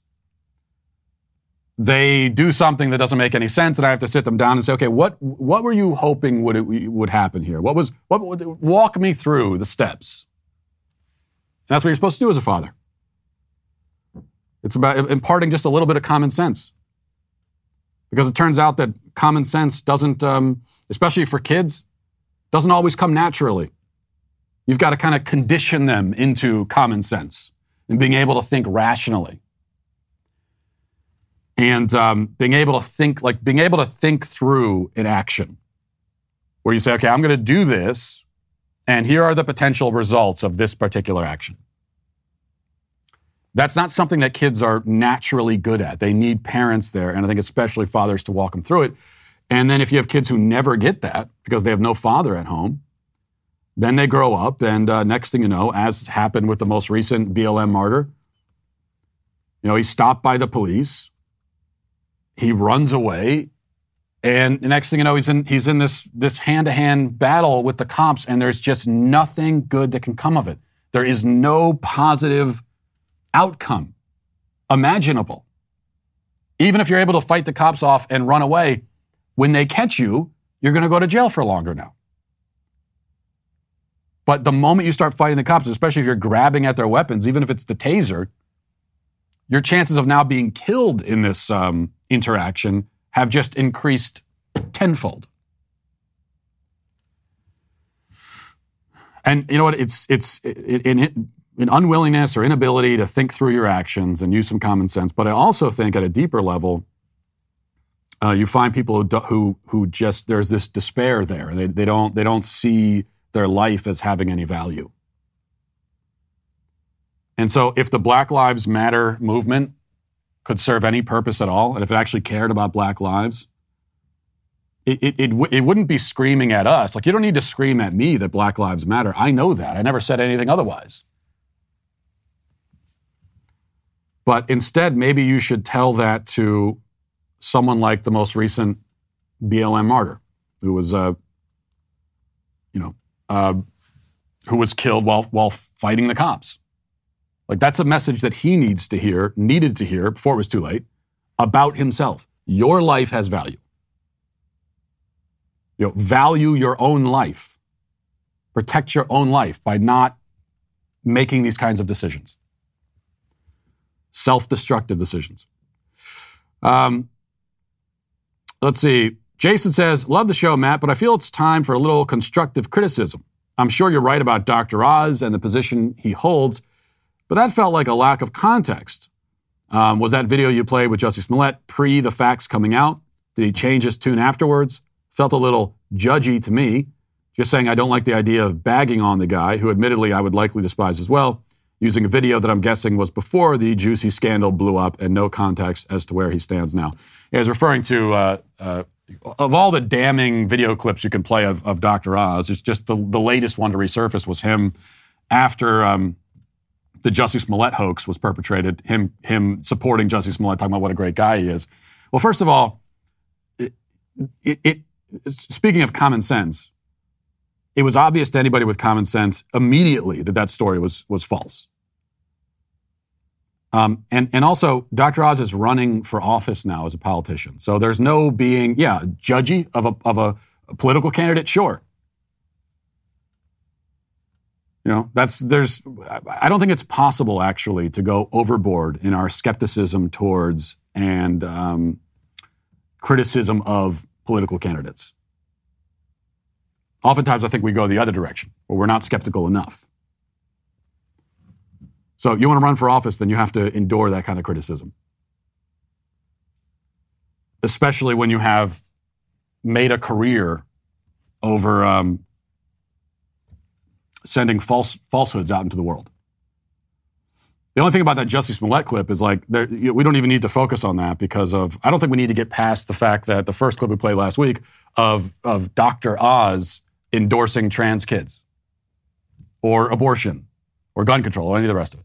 Speaker 3: They do something that doesn't make any sense, and I have to sit them down and say, okay, what what were you hoping would it, would happen here? What was what would, walk me through the steps. And that's what you're supposed to do as a father. It's about imparting just a little bit of common sense. Because it turns out that common sense doesn't, um, especially for kids, doesn't always come naturally. You've got to kind of condition them into common sense and being able to think rationally. And um, being able to think, like being able to think through an action where you say, okay, I'm going to do this, and here are the potential results of this particular action. That's not something that kids are naturally good at. They need parents there, and I think especially fathers to walk them through it. And then if you have kids who never get that because they have no father at home, then they grow up, and uh, next thing you know, as happened with the most recent B L M martyr, you know, he's stopped by the police, he runs away, and the next thing you know, he's in he's in this this hand-to-hand battle with the cops, and there's just nothing good that can come of it. There is no positive outcome imaginable. Even if you're able to fight the cops off and run away, when they catch you, you're going to go to jail for longer now. But the moment you start fighting the cops, especially if you're grabbing at their weapons, even if it's the taser, your chances of now being killed in this um, interaction have just increased tenfold. And you know what? It's it's in an unwillingness or inability to think through your actions and use some common sense. But I also think at a deeper level, uh, you find people who, who who just there's this despair there. They they don't they don't see their life as having any value. And so if the Black Lives Matter movement could serve any purpose at all, and if it actually cared about Black lives, it, it, it, w- it wouldn't be screaming at us. Like, you don't need to scream at me that Black Lives Matter. I know that. I never said anything otherwise. But instead, maybe you should tell that to someone like the most recent B L M martyr, who was, uh, you know, uh, who was killed while while fighting the cops. Like, that's a message that he needs to hear, needed to hear before it was too late, about himself. Your life has value. You know, value your own life. Protect your own life by not making these kinds of decisions. Self-destructive decisions. Um, let's see. Jason says, love the show, Matt, but I feel it's time for a little constructive criticism. I'm sure you're right about Doctor Oz and the position he holds, but that felt like a lack of context. Um, was that video you played with Jussie Smollett pre the facts coming out? Did he change his tune afterwards? Felt a little judgy to me. Just saying I don't like the idea of bagging on the guy, who admittedly I would likely despise as well, using a video that I'm guessing was before the Juicy scandal blew up and no context as to where he stands now. He was referring to, uh, uh, of all the damning video clips you can play of, of Doctor Oz, it's just the, the latest one to resurface was him after um, the Jussie Smollett hoax was perpetrated, him him supporting Jussie Smollett, talking about what a great guy he is. Well, first of all, it, it, it speaking of common sense, it was obvious to anybody with common sense immediately that that story was was false. Um, and, and also, Doctor Oz is running for office now as a politician. So there's no being, yeah, judgy of a of a, a political candidate, sure. You know, that's, there's, I don't think it's possible actually to go overboard in our skepticism towards and um, criticism of political candidates. Oftentimes I think we go the other direction, where we're not skeptical enough. So you want to run for office, then you have to endure that kind of criticism. Especially when you have made a career over um, sending false falsehoods out into the world. The only thing about that Jussie Smollett clip is like, there, we don't even need to focus on that because of, I don't think we need to get past the fact that the first clip we played last week of, of Doctor Oz endorsing trans kids or abortion or gun control or any of the rest of it.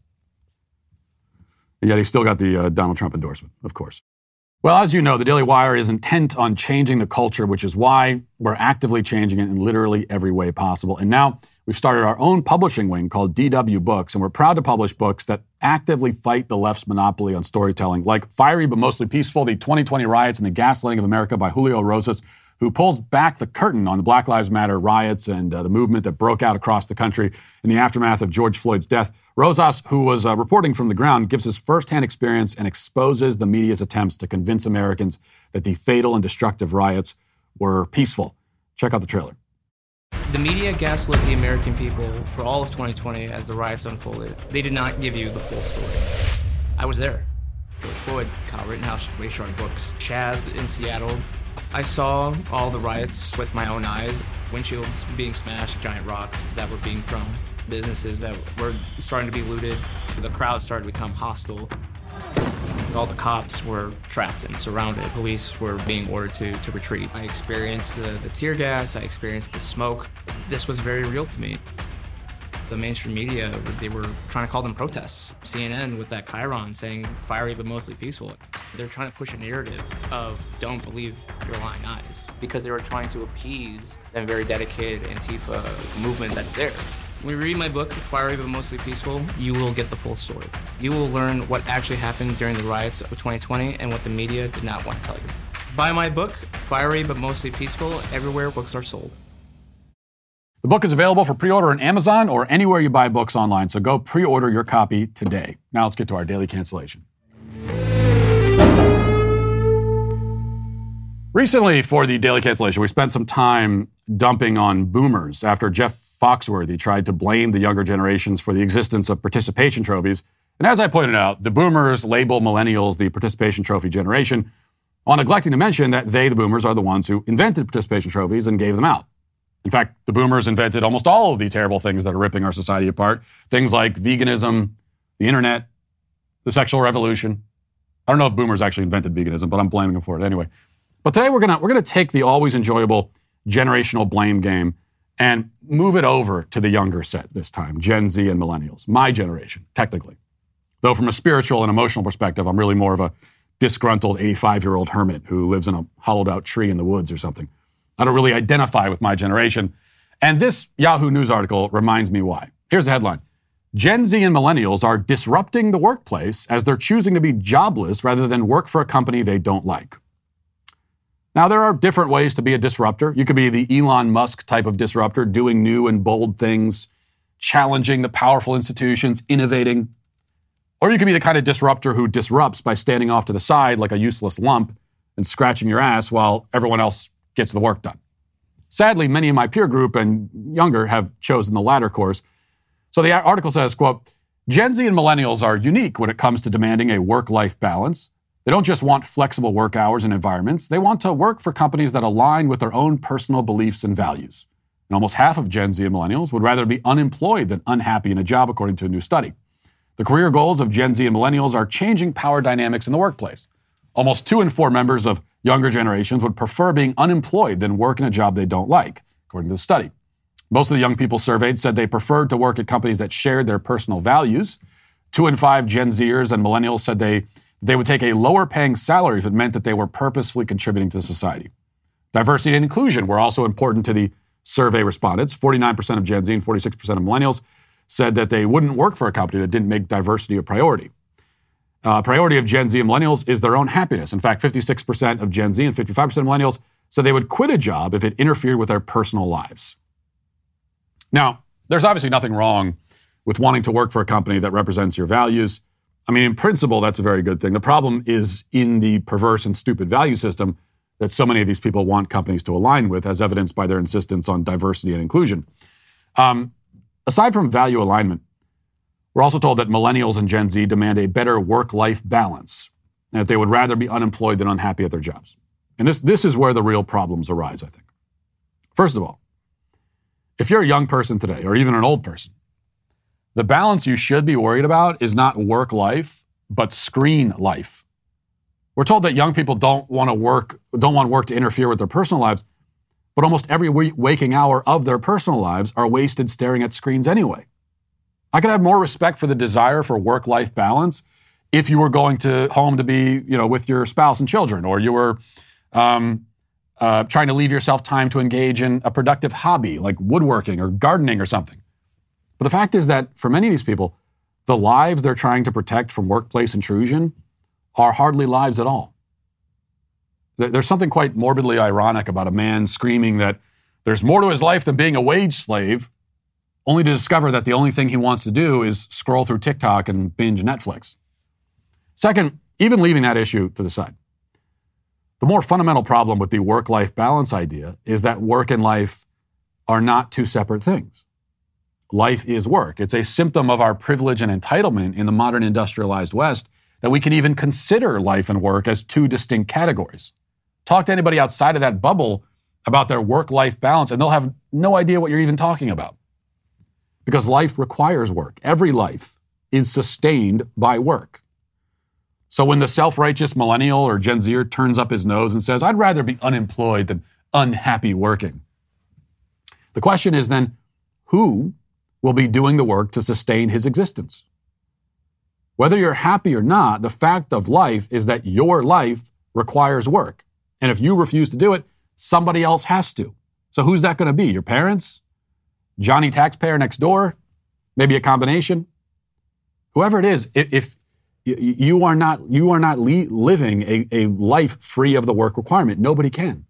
Speaker 3: And yet he still got the uh, Donald Trump endorsement, of course. Well, as you know, the Daily Wire is intent on changing the culture, which is why we're actively changing it in literally every way possible. And now we've started our own publishing wing called D W Books, and we're proud to publish books that actively fight the left's monopoly on storytelling, like Fiery But Mostly Peaceful, The twenty twenty Riots and the Gaslighting of America by Julio Rosas, who pulls back the curtain on the Black Lives Matter riots and uh, the movement that broke out across the country in the aftermath of George Floyd's death. Rosas, who was uh, reporting from the ground, gives his firsthand experience and exposes the media's attempts to convince Americans that the fatal and destructive riots were peaceful. Check out the trailer.
Speaker 11: The media gaslit the American people for all of twenty twenty as the riots unfolded. They did not give you the full story. I was there. George Floyd, Kyle Rittenhouse, Rayshard Brooks, Chaz in Seattle. I saw all the riots with my own eyes. Windshields being smashed, giant rocks that were being thrown, businesses that were starting to be looted. The crowd started to become hostile. All the cops were trapped and surrounded. Police were being ordered to, to retreat. I experienced the, the tear gas. I experienced the smoke. This was very real to me. The mainstream media, they were trying to call them protests. C N N with that chyron saying fiery but mostly peaceful. They're trying to push a narrative of don't believe your lying eyes because they were trying to appease that very dedicated Antifa movement that's there. When you read my book, Fiery But Mostly Peaceful, you will get the full story. You will learn what actually happened during the riots of twenty twenty and what the media did not want to tell you. Buy my book, Fiery But Mostly Peaceful, everywhere books are sold.
Speaker 3: The book is available for pre-order on Amazon or anywhere you buy books online, so go pre-order your copy today. Now let's get to our daily cancellation. Recently, for the daily cancellation, we spent some time dumping on boomers after Jeff Foxworthy tried to blame the younger generations for the existence of participation trophies. And as I pointed out, the boomers label millennials the participation trophy generation, while neglecting to mention that they, the boomers, are the ones who invented participation trophies and gave them out. In fact, the boomers invented almost all of the terrible things that are ripping our society apart. Things like veganism, the internet, the sexual revolution. I don't know if boomers actually invented veganism, but I'm blaming them for it anyway. But today we're gonna we're gonna take the always enjoyable generational blame game and move it over to the younger set this time, Gen Z and millennials, my generation, technically. Though from a spiritual and emotional perspective, I'm really more of a disgruntled eighty-five-year-old hermit who lives in a hollowed-out tree in the woods or something. I don't really identify with my generation. And this Yahoo News article reminds me why. Here's the headline. Gen Z and millennials are disrupting the workplace as they're choosing to be jobless rather than work for a company they don't like. Now, there are different ways to be a disruptor. You could be the Elon Musk type of disruptor, doing new and bold things, challenging the powerful institutions, innovating. Or you could be the kind of disruptor who disrupts by standing off to the side like a useless lump and scratching your ass while everyone else gets the work done. Sadly, many in my peer group and younger have chosen the latter course. So the article says, quote, Gen Z and millennials are unique when it comes to demanding a work-life balance. They don't just want flexible work hours and environments. They want to work for companies that align with their own personal beliefs and values. And almost half of Gen Z and millennials would rather be unemployed than unhappy in a job, according to a new study. The career goals of Gen Z and millennials are changing power dynamics in the workplace. Almost two in four members of younger generations would prefer being unemployed than work in a job they don't like, according to the study. Most of the young people surveyed said they preferred to work at companies that shared their personal values. Two in five Gen Zers and millennials said they, they would take a lower paying salary if it meant that they were purposefully contributing to society. Diversity and inclusion were also important to the survey respondents. forty-nine percent of Gen Z and forty-six percent of millennials said that they wouldn't work for a company that didn't make diversity a priority. Uh, priority of Gen Z and millennials is their own happiness. In fact, fifty-six percent of Gen Z and fifty-five percent of millennials said they would quit a job if it interfered with their personal lives. Now, there's obviously nothing wrong with wanting to work for a company that represents your values. I mean, in principle, that's a very good thing. The problem is in the perverse and stupid value system that so many of these people want companies to align with, as evidenced by their insistence on diversity and inclusion. Um, aside from value alignment, we're also told that millennials and Gen Z demand a better work-life balance, and that they would rather be unemployed than unhappy at their jobs. And this, this is where the real problems arise, I think. First of all, if you're a young person today, or even an old person, The balance you should be worried about is not work life, but screen life. We're told that young people don't want to work, don't want work to interfere with their personal lives, but almost every waking hour of their personal lives are wasted staring at screens anyway. I could have more respect for the desire for work-life balance if you were going to home to be, you know, with your spouse and children, or you were um, uh, trying to leave yourself time to engage in a productive hobby like woodworking or gardening or something. But the fact is that for many of these people, the lives they're trying to protect from workplace intrusion are hardly lives at all. There's something quite morbidly ironic about a man screaming that there's more to his life than being a wage slave, only to discover that the only thing he wants to do is scroll through TikTok and binge Netflix. Second, even leaving that issue to the side, the more fundamental problem with the work-life balance idea is that work and life are not two separate things. Life is work. It's a symptom of our privilege and entitlement in the modern industrialized West that we can even consider life and work as two distinct categories. Talk to anybody outside of that bubble about their work-life balance, and they'll have no idea what you're even talking about. Because life requires work. Every life is sustained by work. So when the self-righteous millennial or Gen Zer turns up his nose and says, I'd rather be unemployed than unhappy working, the question is then, who will be doing the work to sustain his existence? Whether you're happy or not, the fact of life is that your life requires work. And if you refuse to do it, somebody else has to. So who's that going to be? Your parents? Johnny Taxpayer next door? Maybe a combination? Whoever it is, if, if you are not, you are not li- living a, a life free of the work requirement, nobody can.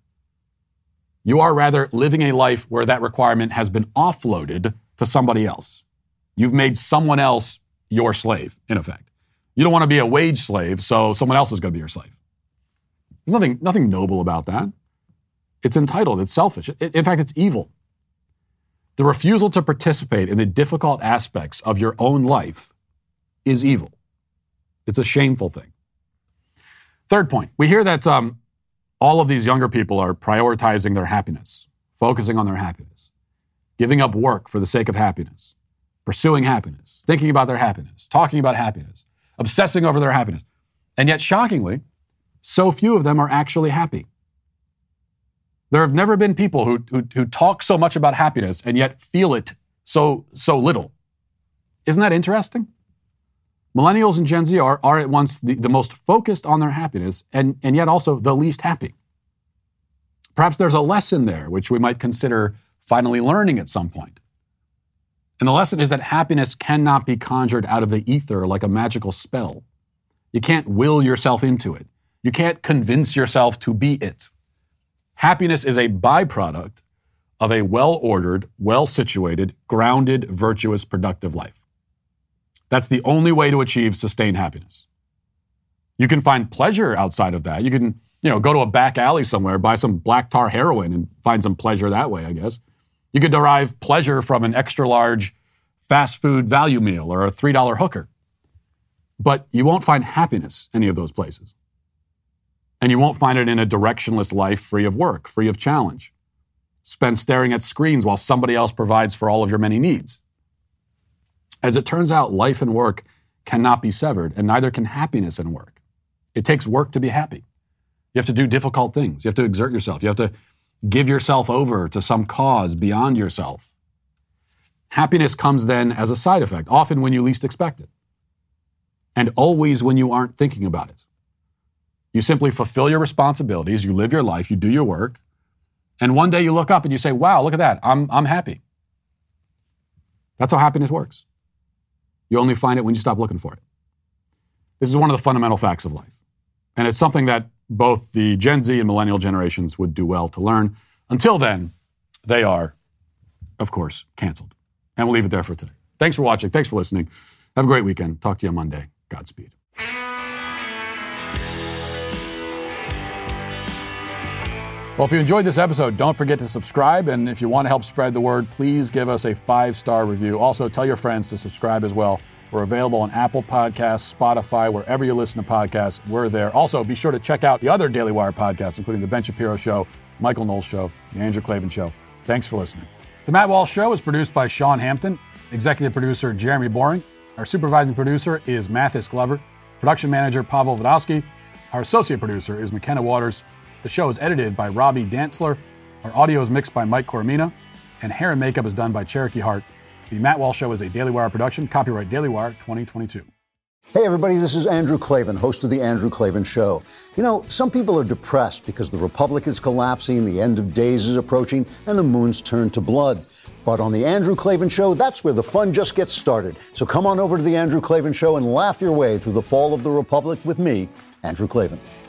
Speaker 3: You are rather living a life where that requirement has been offloaded to somebody else. You've made someone else your slave, in effect. You don't want to be a wage slave, so someone else is going to be your slave. There's nothing, nothing noble about that. It's entitled. It's selfish. In fact, it's evil. The refusal to participate in the difficult aspects of your own life is evil. It's a shameful thing. Third point, we hear that um, all of these younger people are prioritizing their happiness, focusing on their happiness, giving up work for the sake of happiness, pursuing happiness, thinking about their happiness, talking about happiness, obsessing over their happiness. And yet, shockingly, so few of them are actually happy. There have never been people who, who, who talk so much about happiness and yet feel it so, so little. Isn't that interesting? Millennials and Gen Z are, are at once the, the most focused on their happiness and, and yet also the least happy. Perhaps there's a lesson there which we might consider finally learning at some point. And the lesson is that happiness cannot be conjured out of the ether like a magical spell. You can't will yourself into it. You can't convince yourself to be it. Happiness is a byproduct of a well-ordered, well-situated, grounded, virtuous, productive life. That's the only way to achieve sustained happiness. You can find pleasure outside of that. You can, you know, go to a back alley somewhere, buy some black tar heroin and find some pleasure that way, I guess. You could derive pleasure from an extra large fast food value meal or a three dollar hooker. But you won't find happiness any of those places. And you won't find it in a directionless life free of work, free of challenge, spent staring at screens while somebody else provides for all of your many needs. As it turns out, life and work cannot be severed, and neither can happiness and work. It takes work to be happy. You have to do difficult things. You have to exert yourself. You have to give yourself over to some cause beyond yourself. Happiness comes then as a side effect, often when you least expect it, and always when you aren't thinking about it. You simply fulfill your responsibilities, you live your life, you do your work, and one day you look up and you say, wow, look at that, I'm, I'm happy. That's how happiness works. You only find it when you stop looking for it. This is one of the fundamental facts of life. And it's something that both the Gen Z and millennial generations would do well to learn. Until then, they are, of course, canceled. And we'll leave it there for today. Thanks for watching. Thanks for listening. Have a great weekend. Talk to you on Monday. Godspeed. Well, if you enjoyed this episode, don't forget to subscribe. And if you want to help spread the word, please give us a five-star review. Also, tell your friends to subscribe as well. We're available on Apple Podcasts, Spotify, wherever you listen to podcasts, we're there. Also, be sure to check out the other Daily Wire podcasts, including The Ben Shapiro Show, Michael Knowles Show, The Andrew Klavan Show. Thanks for listening. The Matt Walsh Show is produced by Sean Hampton, executive producer Jeremy Boring. Our supervising producer is Mathis Glover, production manager Pavel Vodowski. Our associate producer is McKenna Waters. The show is edited by Robbie Dantzler. Our audio is mixed by Mike Coromina, and hair and makeup is done by Cherokee Hart. The Matt Walsh Show is a Daily Wire production, copyright Daily Wire twenty twenty-two.
Speaker 12: Hey everybody, this is Andrew Klavan, host of The Andrew Klavan Show. You know, some people are depressed because the Republic is collapsing, the end of days is approaching, and the moon's turned to blood. But on The Andrew Klavan Show, that's where the fun just gets started. So come on over to The Andrew Klavan Show and laugh your way through the fall of the Republic with me, Andrew Klavan.